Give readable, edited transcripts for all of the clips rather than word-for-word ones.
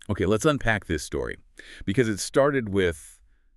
Okay, let's unpack this story because it started with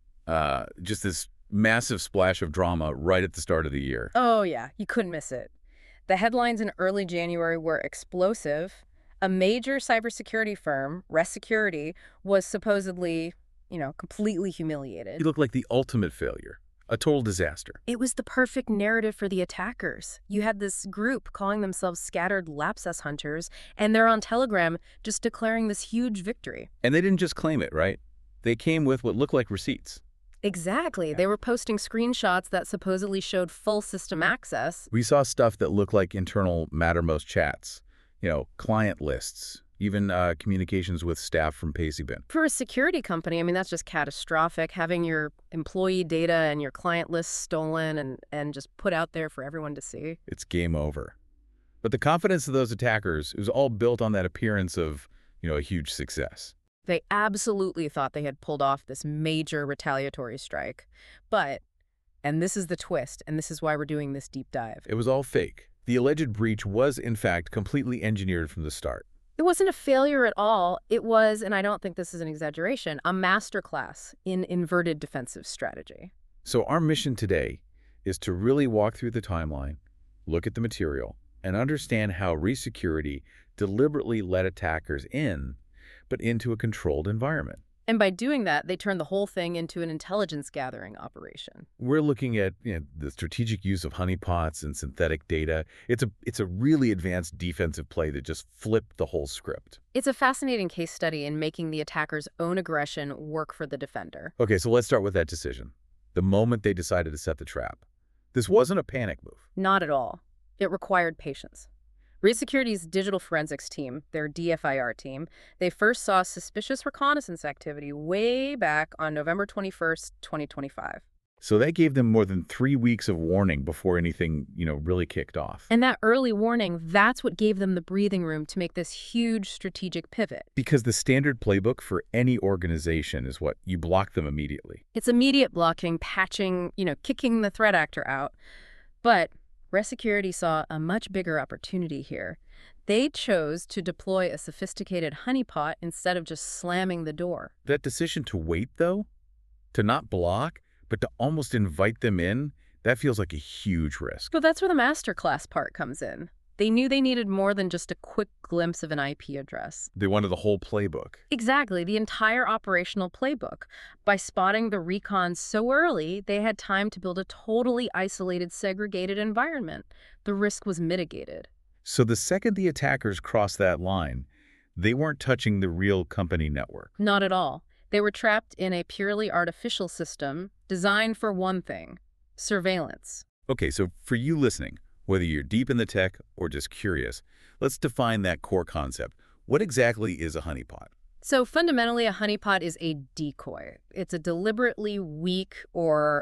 just this massive splash of drama right at the start of the year. Oh, yeah, you couldn't miss it. The headlines in early January were explosive. A major cybersecurity firm, Rest Security, was supposedly, completely He humiliated. looked like the ultimate failure, a total disaster. It was the perfect narrative for the attackers. You had this group calling themselves Scattered Lapsus Hunters, and they're on Telegram just declaring this huge victory. And they didn't just claim it, right? They came with what looked like receipts. Exactly. Yeah. They were posting screenshots that supposedly showed full system access. We saw stuff that looked like internal Mattermost chats, client lists, even communications with staff from Pacybin. For a security company, I mean, that's just catastrophic, having your employee data and your client lists stolen and just put out there for everyone to see. It's game over. But the confidence of those attackers was all built on that appearance of, a huge success. They absolutely thought they had pulled off this major retaliatory strike. But, and this is the twist, and this is why we're doing this deep dive. It was all fake. The alleged breach was, in fact, completely engineered from the start. It wasn't a failure at all. It was, and I don't think this is an exaggeration, a masterclass in inverted defensive strategy. So our mission today is to really walk through the timeline, look at the material, and understand how Resecurity deliberately let attackers in, but into a controlled environment. And by doing that, they turned the whole thing into an intelligence gathering operation. We're looking at the strategic use of honeypots and synthetic data. It's a really advanced defensive play that just flipped the whole script. It's a fascinating case study in making the attacker's own aggression work for the defender. Okay, so let's start with that decision. The moment they decided to set the trap. This wasn't a panic move. Not at all. It required patience. Resecurity's digital forensics team, their DFIR team, they first saw suspicious reconnaissance activity way back on November 21st, 2025. So that gave them more than 3 weeks of warning before anything, really kicked off. And that early warning, that's what gave them the breathing room to make this huge strategic pivot. Because the standard playbook for any organization is what? You block them immediately. It's immediate blocking, patching, kicking the threat actor out. But Resecurity saw a much bigger opportunity here. They chose to deploy a sophisticated honeypot instead of just slamming the door. That decision to wait, though, to not block, but to almost invite them in, that feels like a huge risk. So that's where the masterclass part comes in. They knew they needed more than just a quick glimpse of an IP address. They wanted the whole playbook. Exactly, the entire operational playbook. By spotting the recon so early, they had time to build a totally isolated, segregated environment. The risk was mitigated. So the second the attackers crossed that line, they weren't touching the real company network. Not at all. They were trapped in a purely artificial system designed for one thing: surveillance. Okay, so for you listening, whether you're deep in the tech or just curious, let's define that core concept. What exactly is a honeypot? So fundamentally, a honeypot is a decoy. It's a deliberately weak or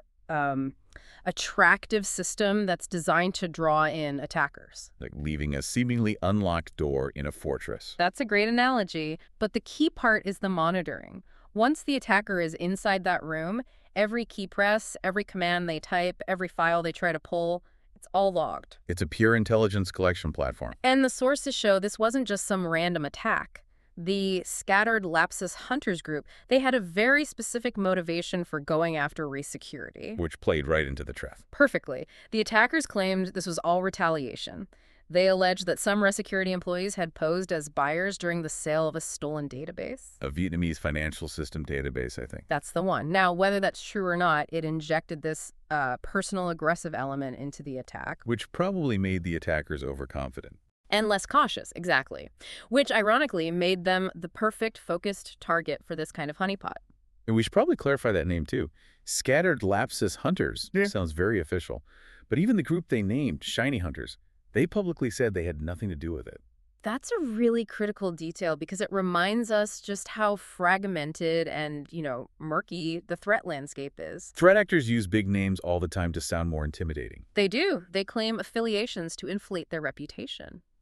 attractive system that's designed to draw in attackers. Like leaving a seemingly unlocked door in a fortress. That's a great analogy, but the key part is the monitoring. Once the attacker is inside that room, every key press, every command they type, every file they try to pull, it's all logged. It's a pure intelligence collection platform. And the sources show this wasn't just some random attack. The Scattered Lapsus Hunters group, they had a very specific motivation for going after Resecurity. Which played right into the trap. Perfectly. The attackers claimed this was all retaliation. They alleged that some Resecurity employees had posed as buyers during the sale of a stolen database. A Vietnamese financial system database, I think. That's the one. Now, whether that's true or not, it injected this personal aggressive element into the attack. Which probably made the attackers overconfident. And less cautious, exactly. Which, ironically, made them the perfect focused target for this kind of honeypot. And we should probably clarify that name, too. Scattered Lapsus Hunters sounds very official. But even the group they named, Shiny Hunters, they publicly said they had nothing to do with it. That's a really critical detail because it reminds us just how fragmented and, murky the threat landscape is. Threat actors use big names all the time to sound more intimidating. They do. They claim affiliations to inflate their reputation.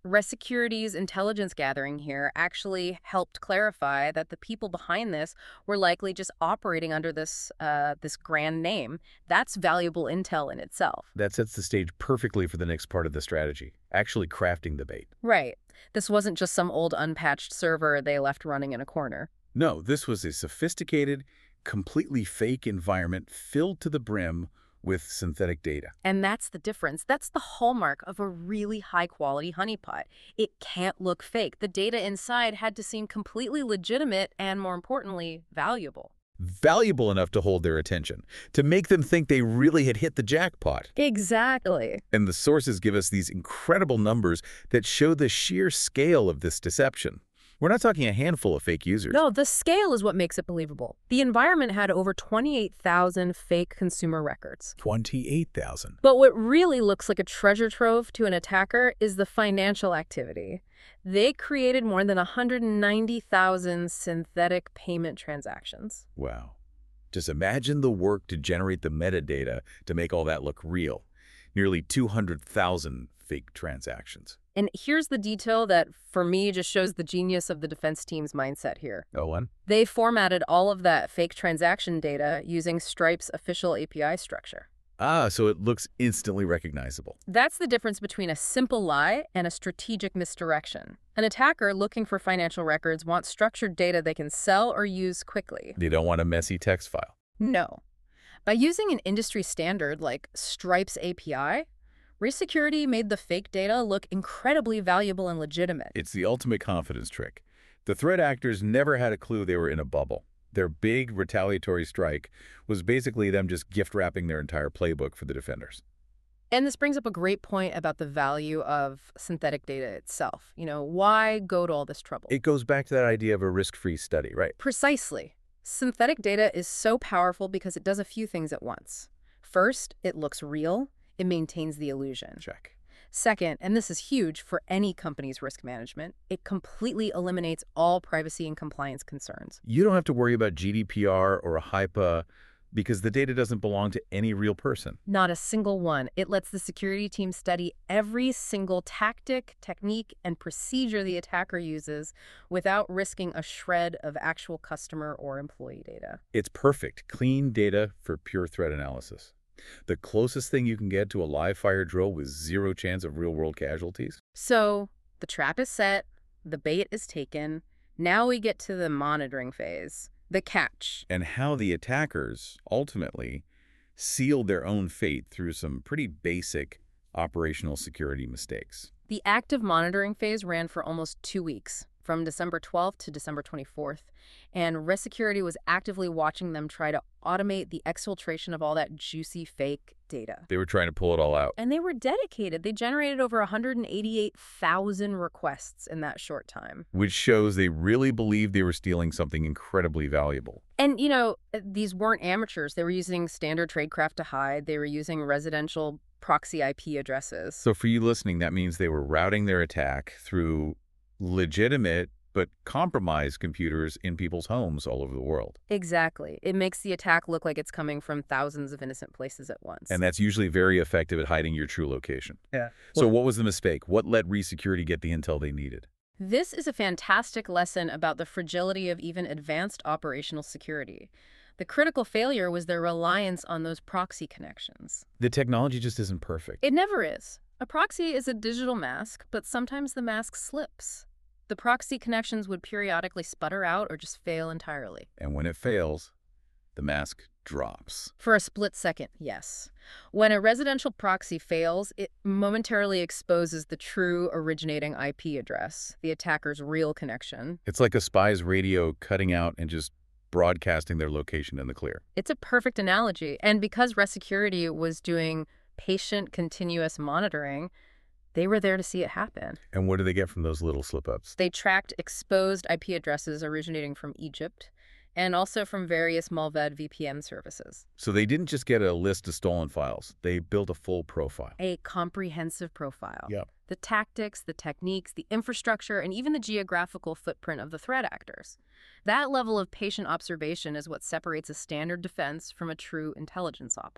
Resecurity's intelligence gathering here actually helped clarify that the people behind this were likely just operating under this grand name. That's valuable intel in itself. That sets the stage perfectly for the next part of the strategy, actually crafting the bait. Right. This wasn't just some old unpatched server they left running in a corner. No, this was a sophisticated, completely fake environment filled to the brim with synthetic data. And that's the difference. That's the hallmark of a really high-quality honeypot. It can't look fake. The data inside had to seem completely legitimate and, more importantly, valuable. Valuable enough to hold their attention, to make them think they really had hit the jackpot. Exactly. And the sources give us these incredible numbers that show the sheer scale of this deception. We're not talking a handful of fake users. No, the scale is what makes it believable. The environment had over 28,000 fake consumer records. 28,000. But what really looks like a treasure trove to an attacker is the financial activity. They created more than 190,000 synthetic payment transactions. Wow. Just imagine the work to generate the metadata to make all that look real. Nearly 200,000 fake transactions. And here's the detail that, for me, just shows the genius of the defense team's mindset here. Owen? They formatted all of that fake transaction data using Stripe's official API structure. Ah, so it looks instantly recognizable. That's the difference between a simple lie and a strategic misdirection. An attacker looking for financial records wants structured data they can sell or use quickly. They don't want a messy text file. No. By using an industry standard like Stripe's API, Resecurity made the fake data look incredibly valuable and legitimate. It's the ultimate confidence trick. The threat actors never had a clue they were in a bubble. Their big retaliatory strike was basically them just gift-wrapping their entire playbook for the defenders. And this brings up a great point about the value of synthetic data itself. Why go to all this trouble? It goes back to that idea of a risk-free study, right? Precisely. Synthetic data is so powerful because it does a few things at once. First, it looks real. It maintains the illusion. Check. Second, and this is huge for any company's risk management, it completely eliminates all privacy and compliance concerns. You don't have to worry about GDPR or a HIPAA because the data doesn't belong to any real person. Not a single one. It lets the security team study every single tactic, technique, and procedure the attacker uses without risking a shred of actual customer or employee data. It's perfect, clean data for pure threat analysis. The closest thing you can get to a live fire drill with zero chance of real-world casualties. So the trap is set, the bait is taken. Now we get to the monitoring phase, the catch. And how the attackers ultimately sealed their own fate through some pretty basic operational security mistakes. The active monitoring phase ran for almost 2 weeks, from December 12th to December 24th, and Resecurity was actively watching them try to automate the exfiltration of all that juicy fake data. They were trying to pull it all out. And they were dedicated. They generated over 188,000 requests in that short time. Which shows they really believed they were stealing something incredibly valuable. And, these weren't amateurs. They were using standard tradecraft to hide. They were using residential proxy IP addresses. So for you listening, that means they were routing their attack through legitimate but compromised computers in people's homes all over the world. Exactly. It makes the attack look like it's coming from thousands of innocent places at once. And that's usually very effective at hiding your true location. Yeah. So what was the mistake? What let Resecurity get the intel they needed? This is a fantastic lesson about the fragility of even advanced operational security. The critical failure was their reliance on those proxy connections. The technology just isn't perfect. It never is. A proxy is a digital mask, but sometimes the mask slips. The proxy connections would periodically sputter out or just fail entirely. And when it fails, the mask drops. For a split second, yes. When a residential proxy fails, it momentarily exposes the true originating IP address, the attacker's real connection. It's like a spy's radio cutting out and just broadcasting their location in the clear. It's a perfect analogy. And because Resecurity was doing patient, continuous monitoring, they were there to see it happen. And what do they get from those little slip-ups? They tracked exposed IP addresses originating from Egypt and also from various Malvad VPN services. So they didn't just get a list of stolen files. They built a full profile. A comprehensive profile. Yep. The tactics, the techniques, the infrastructure, and even the geographical footprint of the threat actors. That level of patient observation is what separates a standard defense from a true intelligence operator.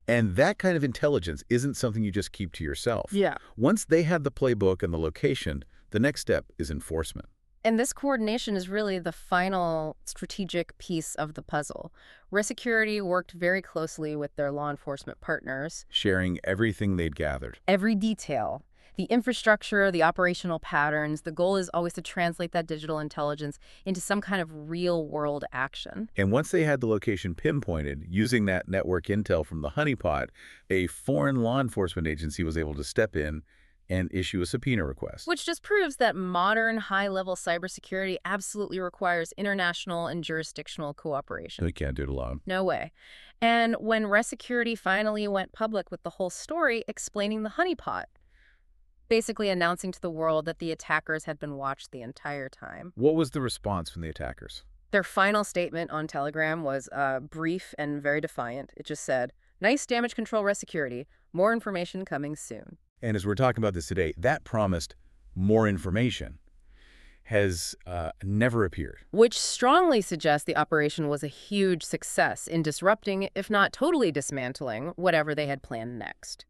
And that kind of intelligence isn't something you just keep to yourself. Yeah. Once they have the playbook and the location, the next step is enforcement. And this coordination is really the final strategic piece of the puzzle. Resecurity worked very closely with their law enforcement partners. Sharing everything they'd gathered. Every detail, the infrastructure, the operational patterns, the goal is always to translate that digital intelligence into some kind of real-world action. And once they had the location pinpointed, using that network intel from the honeypot, a foreign law enforcement agency was able to step in and issue a subpoena request. Which just proves that modern high-level cybersecurity absolutely requires international and jurisdictional cooperation. They can't do it alone. No way. And when Resecurity finally went public with the whole story explaining the honeypot, basically announcing to the world that the attackers had been watched the entire time. What was the response from the attackers? Their final statement on Telegram was brief and very defiant. It just said, "Nice damage control Resecurity. More information coming soon." And as we're talking about this today, that promised more information has never appeared. Which strongly suggests the operation was a huge success in disrupting, if not totally dismantling, whatever they had planned next.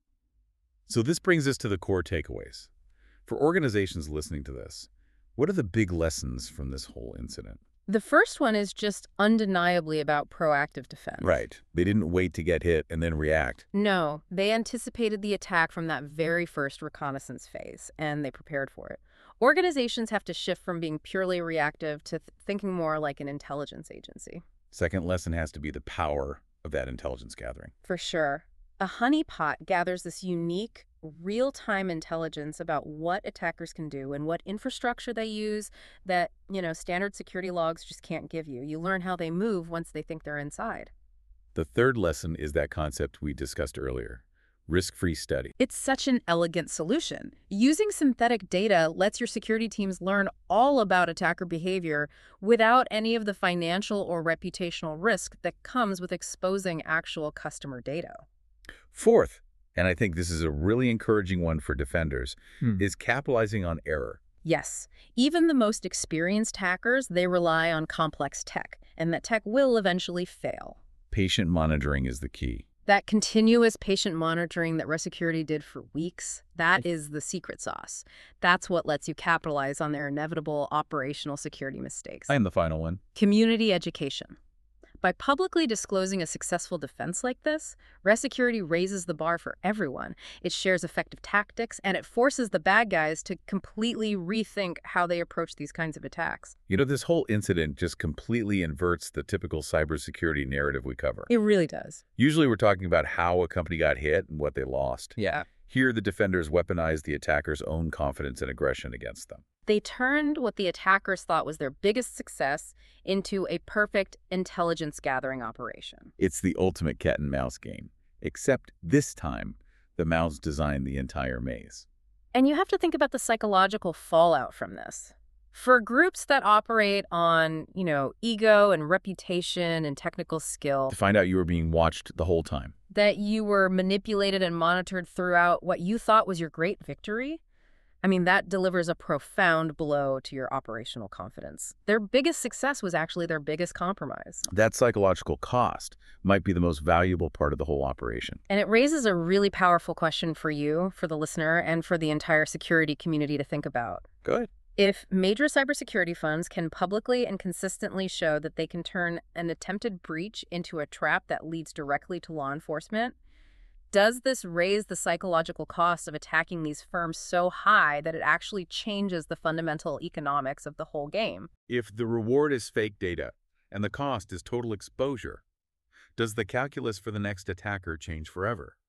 So this brings us to the core takeaways. For organizations listening to this, what are the big lessons from this whole incident? The first one is just undeniably about proactive defense. Right. They didn't wait to get hit and then react. No, they anticipated the attack from that very first reconnaissance phase, and they prepared for it. Organizations have to shift from being purely reactive to thinking more like an intelligence agency. Second lesson has to be the power of that intelligence gathering. For sure. A honeypot gathers this unique, real-time intelligence about what attackers can do and what infrastructure they use that, standard security logs just can't give you. You learn how they move once they think they're inside. The third lesson is that concept we discussed earlier, risk-free study. It's such an elegant solution. Using synthetic data lets your security teams learn all about attacker behavior without any of the financial or reputational risk that comes with exposing actual customer data. Fourth, and I think this is a really encouraging one for defenders, is capitalizing on error. Yes, even the most experienced hackers, they rely on complex tech, and that tech will eventually fail. Patient monitoring is the key. That continuous patient monitoring that Resecurity did for weeks, that is the secret sauce. That's what lets you capitalize on their inevitable operational security mistakes. And the final one. Community education. By publicly disclosing a successful defense like this, Resecurity raises the bar for everyone. It shares effective tactics, and it forces the bad guys to completely rethink how they approach these kinds of attacks. This whole incident just completely inverts the typical cybersecurity narrative we cover. It really does. Usually we're talking about how a company got hit and what they lost. Yeah. Here, the defenders weaponized the attacker's own confidence and aggression against them. They turned what the attackers thought was their biggest success into a perfect intelligence-gathering operation. It's the ultimate cat and mouse game, except this time, the mouse designed the entire maze. And you have to think about the psychological fallout from this. For groups that operate on, ego and reputation and technical skill, To find out you were being watched the whole time. that you were manipulated and monitored throughout what you thought was your great victory, that delivers a profound blow to your operational confidence. Their biggest success was actually their biggest compromise. That psychological cost might be the most valuable part of the whole operation. And it raises a really powerful question for you, for the listener, and for the entire security community to think about. Good. If major cybersecurity funds can publicly and consistently show that they can turn an attempted breach into a trap that leads directly to law enforcement, does this raise the psychological cost of attacking these firms so high that it actually changes the fundamental economics of the whole game? If the reward is fake data and the cost is total exposure, does the calculus for the next attacker change forever?